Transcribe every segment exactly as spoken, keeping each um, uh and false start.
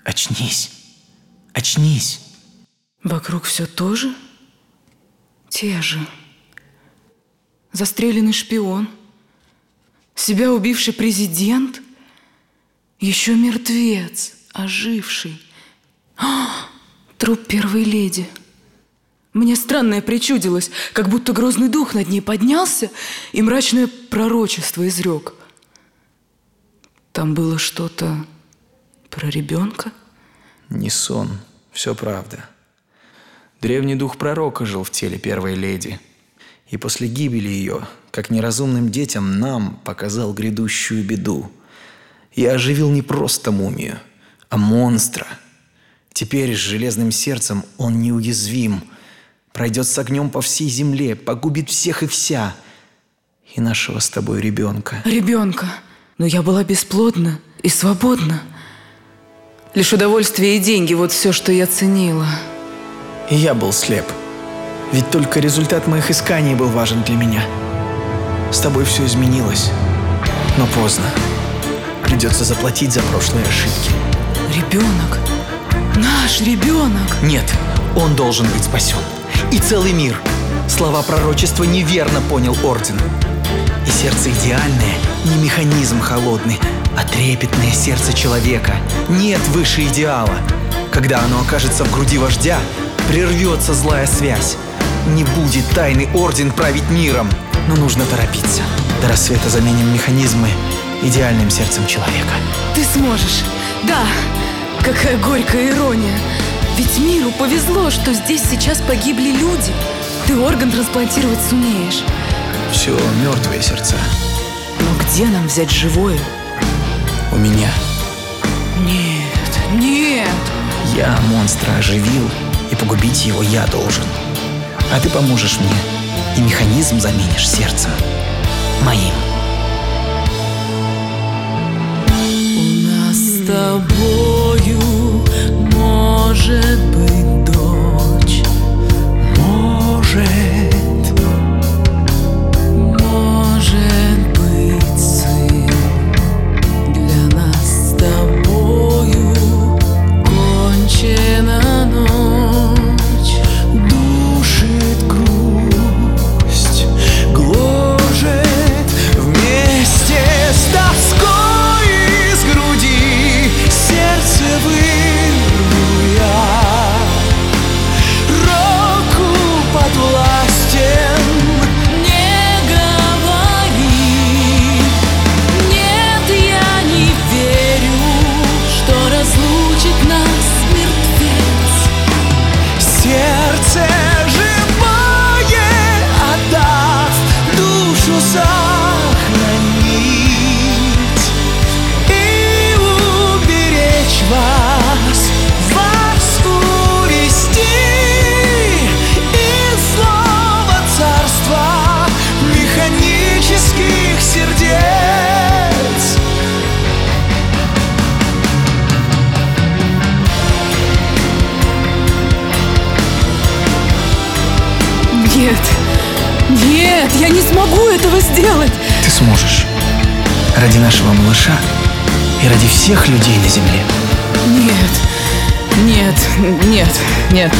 Очнись, очнись. Вокруг все то же, те же. Застреленный шпион, себя убивший президент, еще мертвец, оживший. А, труп первой леди. Мне странное причудилось, как будто грозный дух над ней поднялся и мрачное пророчество изрек. Там было что-то про ребенка? Не сон, все правда. Древний дух пророка жил в теле первой леди. И после гибели ее, как неразумным детям, нам показал грядущую беду. И оживил не просто мумию, а монстра. Теперь с железным сердцем он неуязвим. Пройдет с огнем по всей земле, погубит всех и вся. И нашего с тобой ребенка. Ребенка. Но я была бесплодна и свободна. Лишь удовольствие и деньги – вот все, что я ценила. И я был слеп. Ведь только результат моих исканий был важен для меня. С тобой все изменилось. Но поздно. Придется заплатить за прошлые ошибки. Ребенок. Наш ребенок. Нет, он должен быть спасен. И целый мир. Слова пророчества неверно понял Орден. И сердце идеальное не механизм холодный, а трепетное сердце человека. Нет выше идеала. Когда оно окажется в груди вождя, прервется злая связь. Не будет тайный Орден править миром. Но нужно торопиться. До рассвета заменим механизмы идеальным сердцем человека. Ты сможешь. Да, какая горькая ирония. Ведь миру повезло, что здесь сейчас погибли люди. Ты орган трансплантировать сумеешь. Все мертвые сердца. Но где нам взять живое? У меня. Нет, нет. Я монстра оживил, и погубить его я должен. А ты поможешь мне, и механизм заменишь сердцем моим. У нас с тобою может быть дочь. Может. Может быть сын. Для нас с тобою кончена ночь. Душит грусть, гложет вместе с тоской из груди. Сердце вырву я, року подвластен. Не говори, нет, я не верю, что разлучит нас мертвец. Сердце живое отдав, душу сохранить и уберечь вас, вас увести из злого царства механических сердец. Нет, нет, я не смогу этого сделать. Ты сможешь. Ради нашего малыша и ради всех людей на земле. Нет, нет, нет, нет.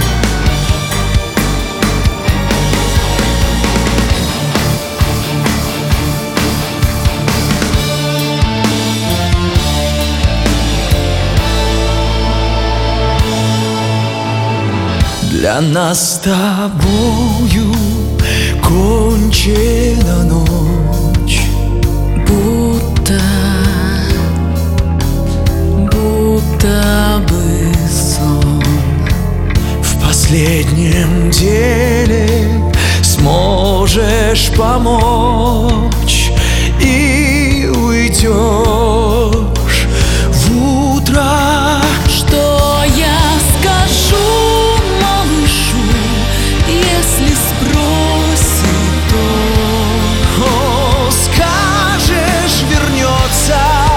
Для нас с тобою кончена ночь. Будто, будто бы сон. В последнем деле сможешь помочь и уйдешь в утро. Что я скажу малышу, если спросит он? О, скажешь, вернется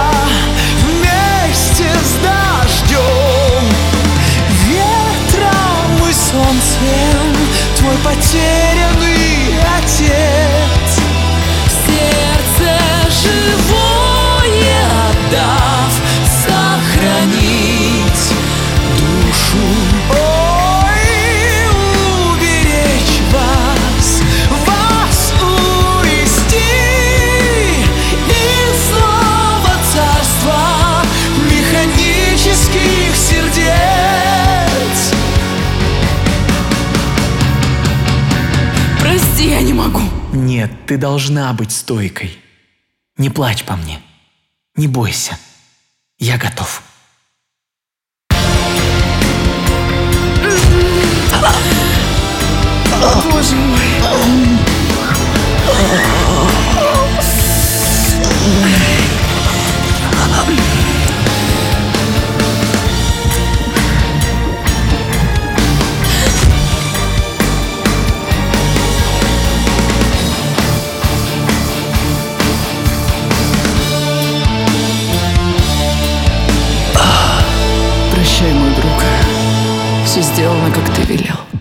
вместе с дождем, ветром и солнцем, твой потерянный отец. Сердце живое отдав, сохрани Нет, ты должна быть стойкой. Не плачь по мне. Не бойся. Я готов. Боже мой. Прощай, мой друг. Все сделано, как ты велел.